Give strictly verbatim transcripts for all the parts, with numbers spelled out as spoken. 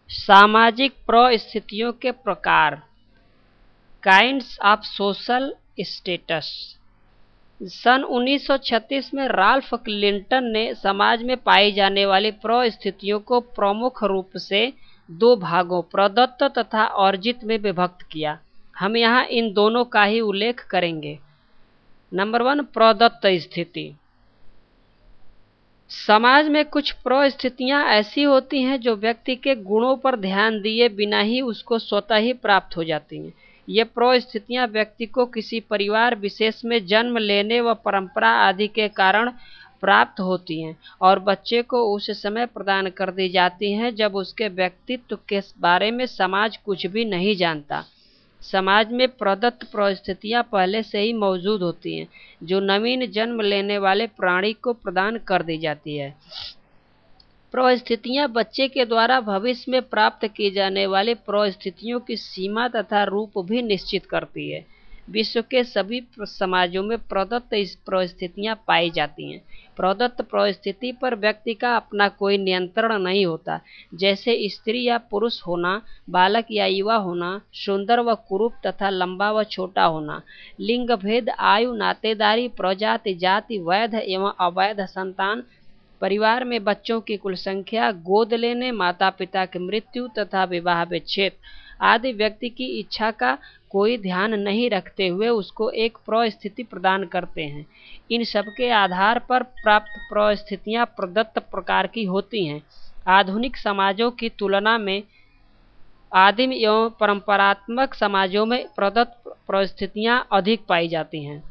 सामाजिक परिस्थितियों के प्रकार, काइंड्स ऑफ सोशल स्टेटस। सन उन्नीस सौ छत्तीस में राल्फ क्लिंटन ने समाज में पाई जाने वाली परिस्थितियों को प्रमुख रूप से दो भागों, प्रदत्त तथा अर्जित में विभक्त किया। हम यहाँ इन दोनों का ही उल्लेख करेंगे। नंबर वन, प्रदत्त स्थिति। समाज में कुछ परिस्थितियां ऐसी होती हैं जो व्यक्ति के गुणों पर ध्यान दिए बिना ही उसको स्वतः ही प्राप्त हो जाती हैं। ये परिस्थितियां व्यक्ति को किसी परिवार विशेष में जन्म लेने व परंपरा आदि के कारण प्राप्त होती हैं और बच्चे को उस समय प्रदान कर दी जाती हैं जब उसके व्यक्तित्व के बारे में समाज कुछ भी नहीं जानता। समाज में प्रदत्त परिस्थितियां पहले से ही मौजूद होती हैं जो नवीन जन्म लेने वाले प्राणी को प्रदान कर दी जाती है। परिस्थितियां बच्चे के द्वारा भविष्य में प्राप्त की जाने वाली परिस्थितियों की सीमा तथा रूप भी निश्चित करती है। विश्व के सभी समाजों में प्रदत्त इस परिस्थितियां पाई जाती हैं। प्रदत्त परिस्थिति पर व्यक्ति का अपना कोई नियंत्रण नहीं होता, जैसे स्त्री या पुरुष होना, बालक या युवा होना, सुंदर व कुरूप तथा लंबा व छोटा होना, लिंग भेद, आयु, नातेदारी, प्रजाति, जाति, वैध एवं अवैध संतान, परिवार में बच्चों की कुल संख्या, गोद लेने, माता पिता की मृत्यु तथा विवाह विच्छेद आदि व्यक्ति की इच्छा का कोई ध्यान नहीं रखते हुए उसको एक परिस्थिति प्रदान करते हैं। इन सब के आधार पर प्राप्त परिस्थितियां प्रदत्त प्रकार की होती हैं। आधुनिक समाजों की तुलना में आदिम एवं परंपरात्मक समाजों में प्रदत्त परिस्थितियां अधिक पाई जाती हैं।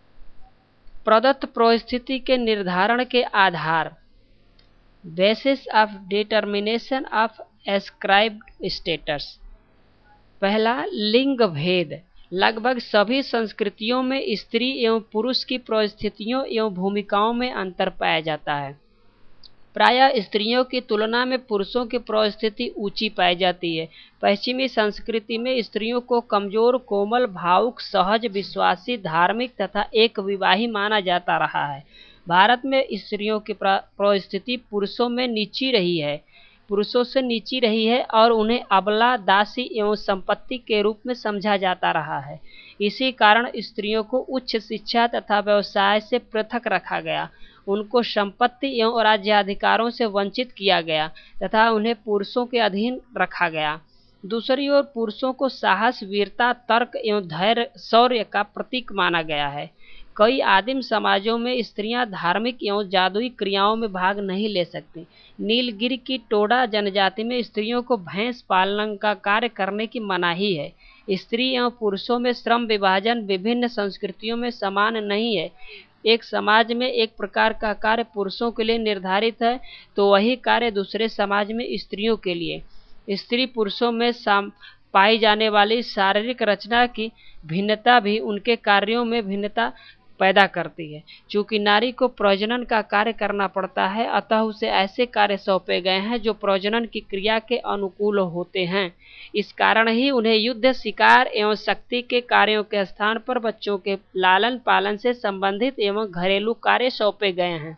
प्रदत्त परिस्थिति के निर्धारण के आधार, basis of determination of ascribed status. पहला, लिंग भेद। लगभग सभी संस्कृतियों में स्त्री एवं पुरुष की परिस्थितियों एवं भूमिकाओं में अंतर पाया जाता है। प्रायः स्त्रियों की तुलना में पुरुषों की परिस्थिति ऊंची पाई जाती है। पश्चिमी संस्कृति में स्त्रियों को कमजोर, कोमल, भावुक, सहज, विश्वासी, धार्मिक तथा एक विवाही माना जाता रहा है। भारत में स्त्रियों की परिस्थिति पुरुषों में नीची रही है पुरुषों से नीची रही है और उन्हें अबला, दासी एवं संपत्ति के रूप में समझा जाता रहा है। इसी कारण स्त्रियों को उच्च शिक्षा तथा व्यवसाय से पृथक रखा गया, उनको संपत्ति एवं राज्याधिकारों से वंचित किया गया तथा उन्हें पुरुषों के अधीन रखा गया। दूसरी ओर पुरुषों को साहस, वीरता, तर्क एवं धैर्य, शौर्य का प्रतीक माना गया है। कई आदिम समाजों में स्त्रियां धार्मिक एवं जादुई क्रियाओं में भाग नहीं ले सकती। नीलगिरी की टोडा जनजाति में स्त्रियों को भैंस पालन का कार्य करने की मनाही है। स्त्री एवं पुरुषों में श्रम विभाजन विभिन्न संस्कृतियों में समान नहीं है। एक समाज में एक प्रकार का कार्य पुरुषों के लिए निर्धारित है तो वही कार्य दूसरे समाज में स्त्रियों के लिए। स्त्री पुरुषों में पाई जाने वाली शारीरिक रचना की भिन्नता भी उनके कार्यों में भिन्नता पैदा करती है। चूंकि नारी को प्रजनन का कार्य करना पड़ता है, अतः उसे ऐसे कार्य सौंपे गए हैं जो प्रजनन की क्रिया के अनुकूल होते हैं। इस कारण ही उन्हें युद्ध, शिकार एवं शक्ति के कार्यों के स्थान पर बच्चों के लालन पालन से संबंधित एवं घरेलू कार्य सौंपे गए हैं।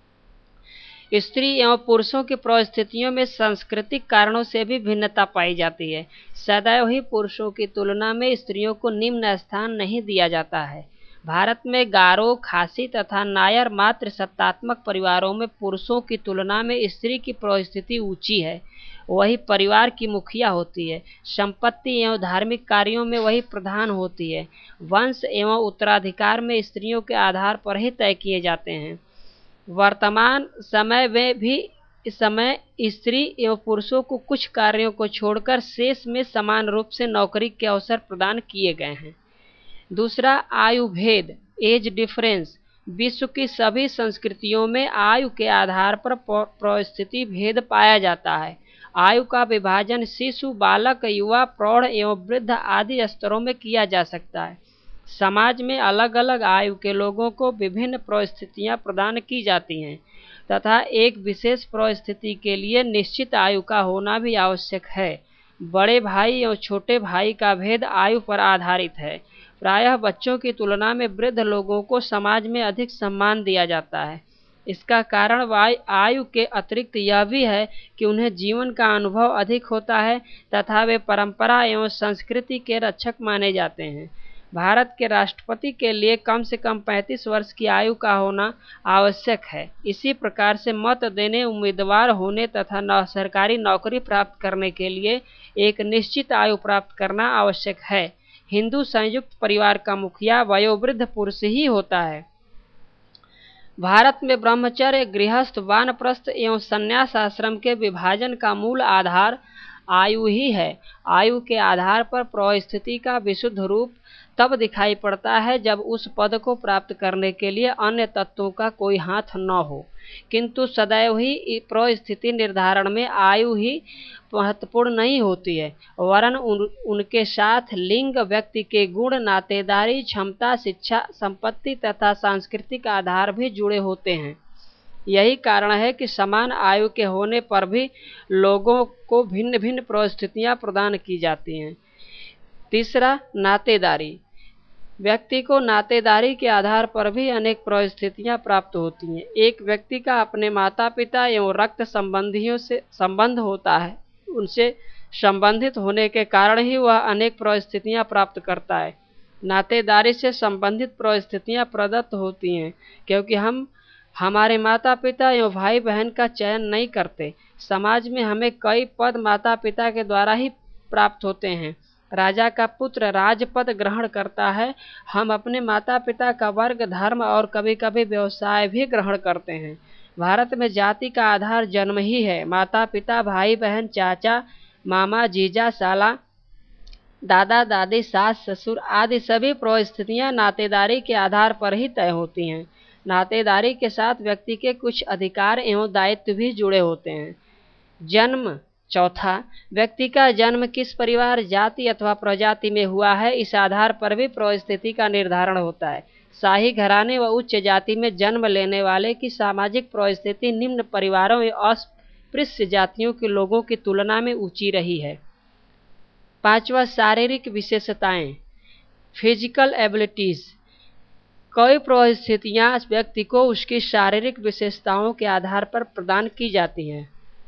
स्त्री एवं पुरुषों की परिस्थितियों में सांस्कृतिक कारणों से भी भिन्नता पाई जाती है। सदैव ही पुरुषों की तुलना में स्त्रियों को निम्न स्थान नहीं दिया जाता है। भारत में गारो, खासी तथा नायर मात्र सत्तात्मक परिवारों में पुरुषों की तुलना में स्त्री की परिस्थिति ऊंची है। वही परिवार की मुखिया होती है। संपत्ति एवं धार्मिक कार्यों में वही प्रधान होती है। वंश एवं उत्तराधिकार में स्त्रियों के आधार पर ही तय किए जाते हैं। वर्तमान समय में भी इस समय स्त्री एवं पुरुषों को कुछ कार्यों को छोड़कर शेष में समान रूप से नौकरी के अवसर प्रदान किए गए हैं। दूसरा, आयु भेद, एज डिफरेंस। विश्व की सभी संस्कृतियों में आयु के आधार पर परिस्थिति भेद पाया जाता है। आयु का विभाजन शिशु, बालक, युवा, प्रौढ़ एवं वृद्ध आदि स्तरों में किया जा सकता है। समाज में अलग अलग आयु के लोगों को विभिन्न परिस्थितियां प्रदान की जाती हैं तथा एक विशेष परिस्थिति के लिए निश्चित आयु का होना भी आवश्यक है। बड़े भाई और छोटे भाई का भेद आयु पर आधारित है। प्रायः बच्चों की तुलना में वृद्ध लोगों को समाज में अधिक सम्मान दिया जाता है। इसका कारण वाय- आयु के अतिरिक्त यह भी है कि उन्हें जीवन का अनुभव अधिक होता है तथा वे परंपरा एवं संस्कृति के रक्षक माने जाते हैं। भारत के राष्ट्रपति के लिए कम से कम पैंतीस वर्ष की आयु का होना आवश्यक है। इसी प्रकार से मत देने, उम्मीदवार होने तथा नौ सरकारी नौकरी प्राप्त करने के लिए एक निश्चित आयु प्राप्त करना आवश्यक है। हिंदू संयुक्त परिवार का मुखिया वयोवृद्ध पुरुष ही होता है। भारत में ब्रह्मचर्य, गृहस्थ, वानप्रस्थ एवं संन्यास आश्रम के विभाजन का मूल आधार आयु ही है। आयु के आधार पर परिस्थिति का विशुद्ध रूप तब दिखाई पड़ता है जब उस पद को प्राप्त करने के लिए अन्य तत्वों का कोई हाथ न हो, किंतु सदैव ही परिस्थिति निर्धारण में आयु ही महत्वपूर्ण नहीं होती है, वरन उन, उनके साथ लिंग, व्यक्ति के गुण, नातेदारी, क्षमता, शिक्षा, संपत्ति तथा सांस्कृतिक आधार भी जुड़े होते हैं। यही कारण है कि समान आयु के होने पर भी लोगों को भिन्न भिन्न परिस्थितियां प्रदान की जाती हैं। तीसरा, नातेदारी। व्यक्ति को नातेदारी के आधार पर भी अनेक परिस्थितियां प्राप्त होती हैं। एक व्यक्ति का अपने माता पिता एवं रक्त संबंधियों से संबंध होता है। उनसे संबंधित होने के कारण ही वह अनेक परिस्थितियां प्राप्त करता है। नातेदारी से संबंधित परिस्थितियां प्रदत्त होती हैं क्योंकि हम हमारे माता पिता एवं भाई बहन का चयन नहीं करते। समाज में हमें कई पद माता पिता के द्वारा ही प्राप्त होते हैं। राजा का पुत्र राजपद ग्रहण करता है। हम अपने माता पिता का वर्ग, धर्म और कभी कभी व्यवसाय भी ग्रहण करते हैं। भारत में जाति का आधार जन्म ही है। माता पिता, भाई बहन, चाचा, मामा, जीजा, साला, दादा दादी, सास ससुर आदि सभी परिस्थितियां नातेदारी के आधार पर ही तय होती हैं। नातेदारी के साथ व्यक्ति के कुछ अधिकार एवं दायित्व भी जुड़े होते हैं। जन्म। चौथा, व्यक्ति का जन्म किस परिवार, जाति अथवा प्रजाति में हुआ है, इस आधार पर भी परिस्थिति का निर्धारण होता है। शाही घराने व उच्च जाति में जन्म लेने वाले की सामाजिक परिस्थिति निम्न परिवारों एवं अस्पृश्य जातियों के लोगों की तुलना में ऊंची रही है। पांचवा, शारीरिक विशेषताएं, फिजिकल एबिलिटीज। कई परिस्थितियां व्यक्ति को उसकी शारीरिक विशेषताओं के आधार पर प्रदान की जाती हैं।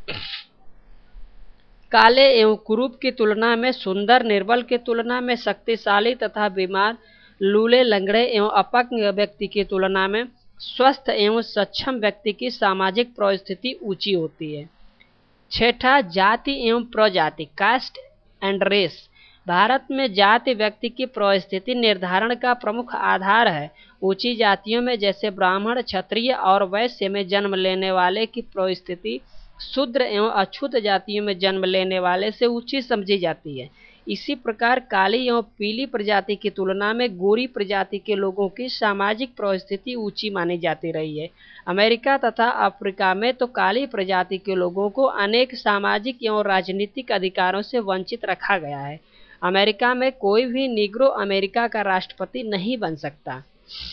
काले एवं कुरूप की तुलना में सुंदर, निर्बल की तुलना में शक्तिशाली तथा बीमार, लूले, लंगड़े एवं अपंग व्यक्ति की तुलना में स्वस्थ एवं सक्षम व्यक्ति की सामाजिक परिस्थिति ऊंची होती है। छठा, जाति एवं प्रजाति, कास्ट एंड रेस। भारत में जाति व्यक्ति की परिस्थिति निर्धारण का प्रमुख आधार है। ऊंची जातियों में जैसे ब्राह्मण, क्षत्रिय और वैश्य में जन्म लेने वाले की परिस्थिति शूद्र एवं अछूत जातियों में जन्म लेने वाले से ऊंची समझी जाती है। इसी प्रकार काली एवं पीली प्रजाति की तुलना में गोरी प्रजाति के लोगों की सामाजिक परिस्थिति ऊंची मानी जाती रही है। अमेरिका तथा अफ्रीका में तो काली प्रजाति के लोगों को अनेक सामाजिक एवं राजनीतिक अधिकारों से वंचित रखा गया है। अमेरिका में कोई भी निग्रो अमेरिका का राष्ट्रपति नहीं बन सकता।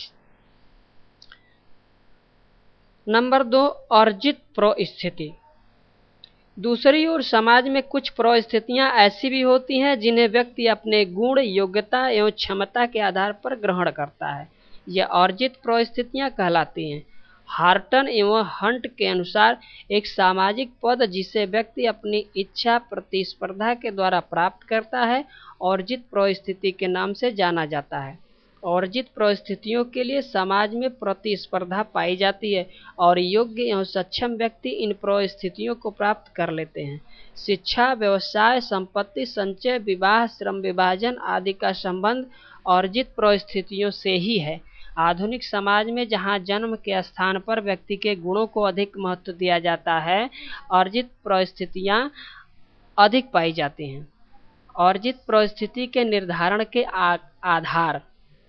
नंबर दो, अर्जित परिस्थिति। दूसरी ओर समाज में कुछ परिस्थितियां ऐसी भी होती हैं जिन्हें व्यक्ति अपने गुण, योग्यता एवं क्षमता के आधार पर ग्रहण करता है। यह अर्जित परिस्थितियां कहलाती हैं। हार्टन एवं हंट के अनुसार एक सामाजिक पद जिसे व्यक्ति अपनी इच्छा प्रतिस्पर्धा के द्वारा प्राप्त करता है, अर्जित परिस्थिति के नाम से जाना जाता है। अर्जित परिस्थितियों के लिए समाज में प्रतिस्पर्धा पाई जाती है और योग्य एवं सक्षम व्यक्ति इन परिस्थितियों को प्राप्त कर लेते हैं। शिक्षा, व्यवसाय, संपत्ति, संचय, विवाह, श्रम विभाजन आदि का संबंध अर्जित परिस्थितियों से ही है। आधुनिक समाज में जहां जन्म के स्थान पर व्यक्ति के गुणों को अधिक महत्व दिया जाता है, अर्जित परिस्थितियां अधिक पाई जाती हैं। अर्जित परिस्थिति के निर्धारण के आधार।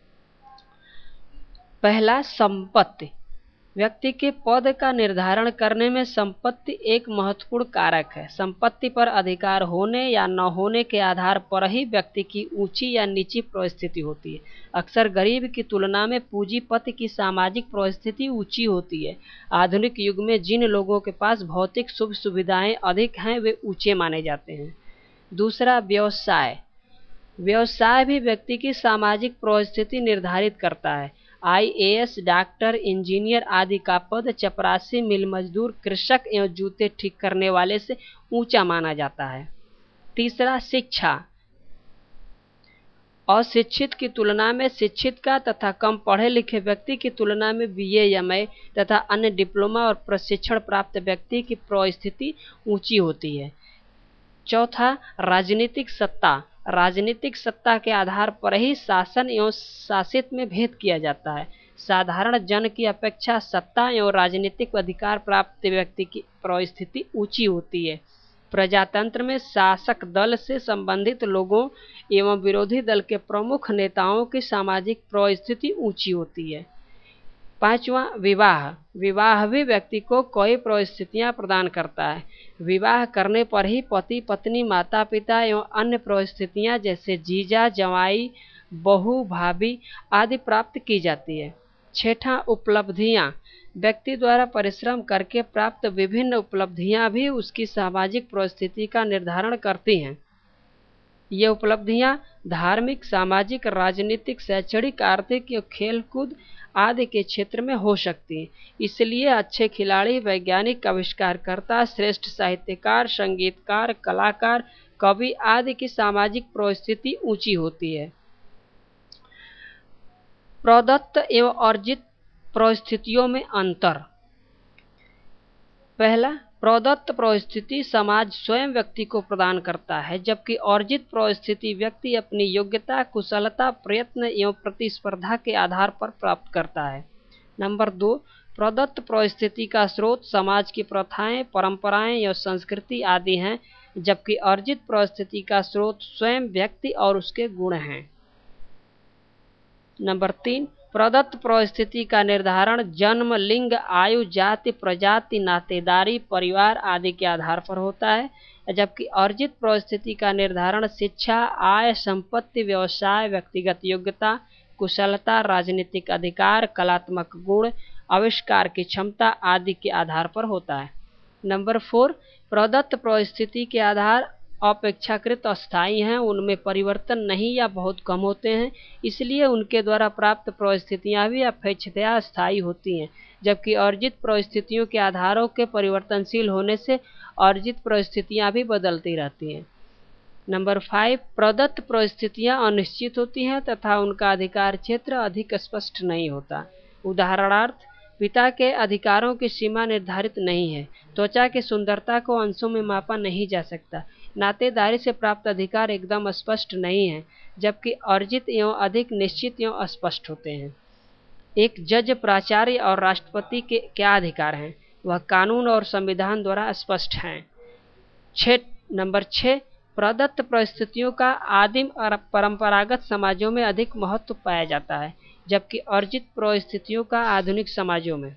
पहला, संपत्ति। व्यक्ति के पद का निर्धारण करने में संपत्ति एक महत्वपूर्ण कारक है। संपत्ति पर अधिकार होने या न होने के आधार पर ही व्यक्ति की ऊंची या नीची परिस्थिति होती है। अक्सर गरीब की तुलना में पूंजीपति की सामाजिक परिस्थिति ऊंची होती है। आधुनिक युग में जिन लोगों के पास भौतिक सुख सुविधाएं अधिक हैं वे ऊंचे माने जाते हैं। दूसरा, व्यवसाय। व्यवसाय भी व्यक्ति की सामाजिक परिस्थिति निर्धारित करता है। आईएएस, डॉक्टर, इंजीनियर आदि का पद चपरासी, मिल मजदूर, कृषक एवं जूते ठीक करने वाले से ऊंचा माना जाता है। तीसरा, शिक्षा। अशिक्षित की तुलना में शिक्षित का तथा कम पढ़े लिखे व्यक्ति की तुलना में बीए, एमए तथा अन्य डिप्लोमा और प्रशिक्षण प्राप्त व्यक्ति की परिस्थिति ऊंची होती है। चौथा, राजनीतिक सत्ता। राजनीतिक सत्ता के आधार पर ही शासन एवं शासित में भेद किया जाता है। साधारण जन की अपेक्षा सत्ता एवं राजनीतिक अधिकार प्राप्त व्यक्ति की परिस्थिति ऊंची होती है। प्रजातंत्र में शासक दल से संबंधित लोगों एवं विरोधी दल के प्रमुख नेताओं की सामाजिक परिस्थिति ऊंची होती है। पांचवा, विवाह। विवाह भी व्यक्ति को कई परिस्थितियां प्रदान करता है। विवाह करने पर ही पति पत्नी, माता पिता एवं अन्य परिस्थितियां जैसे जीजा, जवाई, बहू, भाभी आदि प्राप्त की जाती है। छठा, उपलब्धियां। व्यक्ति द्वारा परिश्रम करके प्राप्त विभिन्न उपलब्धियां भी उसकी सामाजिक परिस्थिति का निर्धारण करती हैं। ये उपलब्धियां धार्मिक, सामाजिक, राजनीतिक, शैक्षणिक, आर्थिक एवं खेलकूद आदि के क्षेत्र में हो सकती है। इसलिए अच्छे खिलाड़ी, वैज्ञानिक, आविष्कारकर्ता, श्रेष्ठ साहित्यकार, संगीतकार, कलाकार, कवि आदि की सामाजिक परिस्थिति ऊंची होती है। प्रदत्त एवं अर्जित परिस्थितियों में अंतर। पहला, प्रदत्त परिस्थिति समाज स्वयं व्यक्ति को प्रदान करता है, जबकि अर्जित परिस्थिति व्यक्ति अपनी योग्यता, कुशलता, प्रयत्न एवं प्रतिस्पर्धा के आधार पर प्राप्त करता है। नंबर दो, प्रदत्त परिस्थिति का स्रोत समाज की प्रथाएं, परंपराएं एवं संस्कृति आदि हैं, जबकि अर्जित परिस्थिति का स्रोत स्वयं व्यक्ति और उसके गुण हैं। नंबर तीन, प्रदत्त परिस्थिति का निर्धारण जन्म, लिंग, आयु, जाति, प्रजाति, नातेदारी, परिवार आदि के आधार पर होता है, जबकि अर्जित परिस्थिति का निर्धारण शिक्षा, आय, संपत्ति, व्यवसाय, व्यक्तिगत योग्यता, कुशलता, राजनीतिक अधिकार, कलात्मक गुण, आविष्कार की क्षमता आदि के आधार पर होता है। नंबर फोर, प्रदत्त परिस्थिति के आधार अपेक्षाकृत अस्थायी हैं, उनमें परिवर्तन नहीं या बहुत कम होते हैं, इसलिए उनके द्वारा प्राप्त परिस्थितियां भी अपेक्षाकृत स्थायी होती हैं, जबकि अर्जित परिस्थितियों के आधारों के परिवर्तनशील होने से अर्जित परिस्थितियां भी बदलती रहती हैं। नंबर फाइव, प्रदत्त परिस्थितियां अनिश्चित होती हैं तथा उनका अधिकार क्षेत्र अधिक स्पष्ट नहीं होता। उदाहरणार्थ, पिता के अधिकारों की सीमा निर्धारित नहीं है, त्वचा की सुंदरता को अंशों में मापा नहीं जा सकता, नातेदारी से प्राप्त अधिकार एकदम स्पष्ट नहीं है, जबकि अर्जित एवं अधिक निश्चित एवं स्पष्ट होते हैं। एक जज, प्राचार्य और राष्ट्रपति के क्या अधिकार हैं, वह कानून और संविधान द्वारा स्पष्ट हैं। छः नंबर छः, प्रदत्त परिस्थितियों का आदिम और परंपरागत समाजों में अधिक महत्व पाया जाता है, जबकि अर्जित परिस्थितियों का आधुनिक समाजों में।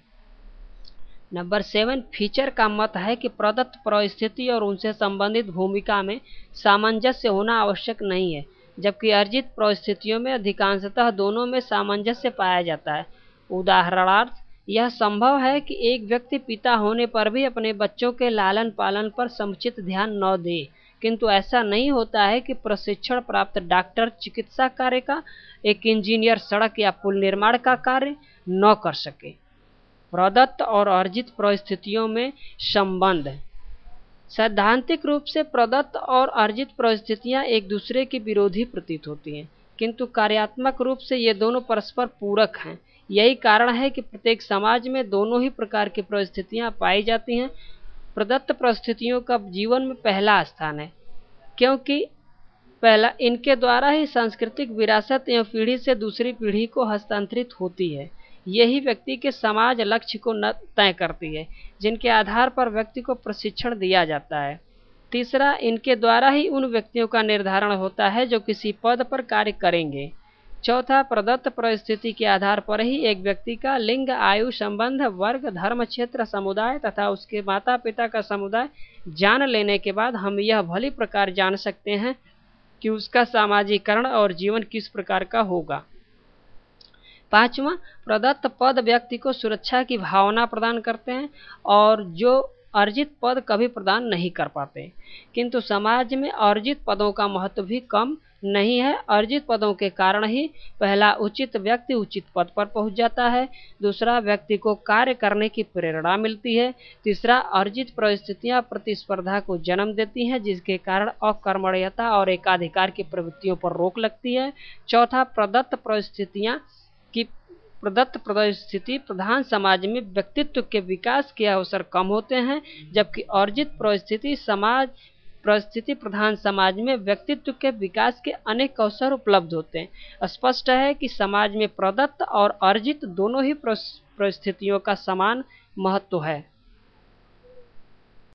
नंबर सेवन, फीचर का मत है कि प्रदत्त परिस्थिति और उनसे संबंधित भूमिका में सामंजस्य होना आवश्यक नहीं है, जबकि अर्जित परिस्थितियों में अधिकांशतः दोनों में सामंजस्य पाया जाता है। उदाहरणार्थ, यह संभव है कि एक व्यक्ति पिता होने पर भी अपने बच्चों के लालन पालन पर समुचित ध्यान न दे, किंतु ऐसा नहीं होता है कि प्रशिक्षण प्राप्त डॉक्टर चिकित्सा कार्य का, एक इंजीनियर सड़क या पुल निर्माण का कार्य न कर सके। प्रदत्त और अर्जित परिस्थितियों में संबंध। सैद्धांतिक रूप से प्रदत्त और अर्जित परिस्थितियां एक दूसरे की विरोधी प्रतीत होती हैं, किंतु कार्यात्मक रूप से ये दोनों परस्पर पूरक हैं। यही कारण है कि प्रत्येक समाज में दोनों ही प्रकार की परिस्थितियां पाई जाती हैं। प्रदत्त परिस्थितियों का जीवन में पहला स्थान है, क्योंकि पहला इनके द्वारा ही सांस्कृतिक विरासत एवं पीढ़ी से दूसरी पीढ़ी को हस्तांतरित होती है। यही व्यक्ति के समाज लक्ष्य को तय करती है, जिनके आधार पर व्यक्ति को प्रशिक्षण दिया जाता है। तीसरा, इनके द्वारा ही उन व्यक्तियों का निर्धारण होता है जो किसी पद पर कार्य करेंगे। चौथा, प्रदत्त परिस्थिति के आधार पर ही एक व्यक्ति का लिंग, आयु, संबंध, वर्ग, धर्म, क्षेत्र, समुदाय तथा उसके माता पिता का समुदाय जान लेने के बाद हम यह भली प्रकार जान सकते हैं कि उसका सामाजिकरण और जीवन किस प्रकार का होगा। पांचवा, प्रदत्त पद व्यक्ति को सुरक्षा की भावना प्रदान करते हैं और जो अर्जित पद कभी प्रदान नहीं कर पाते, किंतु समाज में अर्जित पदों का महत्व भी कम नहीं है। अर्जित पदों के कारण ही पहला उचित व्यक्ति उचित पद पर पहुंच जाता है, दूसरा व्यक्ति को कार्य करने की प्रेरणा मिलती है, तीसरा अर्जित परिस्थितियां प्रतिस्पर्धा को जन्म देती हैं जिसके कारण अकर्मण्यता और एकाधिकार की प्रवृत्तियों पर रोक लगती है, चौथा प्रदत्त परिस्थितियां की प्रदत्त परिस्थिति प्रधान समाज में व्यक्तित्व के विकास के अवसर कम होते हैं, जबकि अर्जित परिस्थिति समाज परिस्थिति प्रधान समाज में व्यक्तित्व के विकास के अनेक अवसर उपलब्ध होते हैं। स्पष्ट है कि समाज में प्रदत्त और अर्जित दोनों ही परिस्थितियों का समान महत्व है।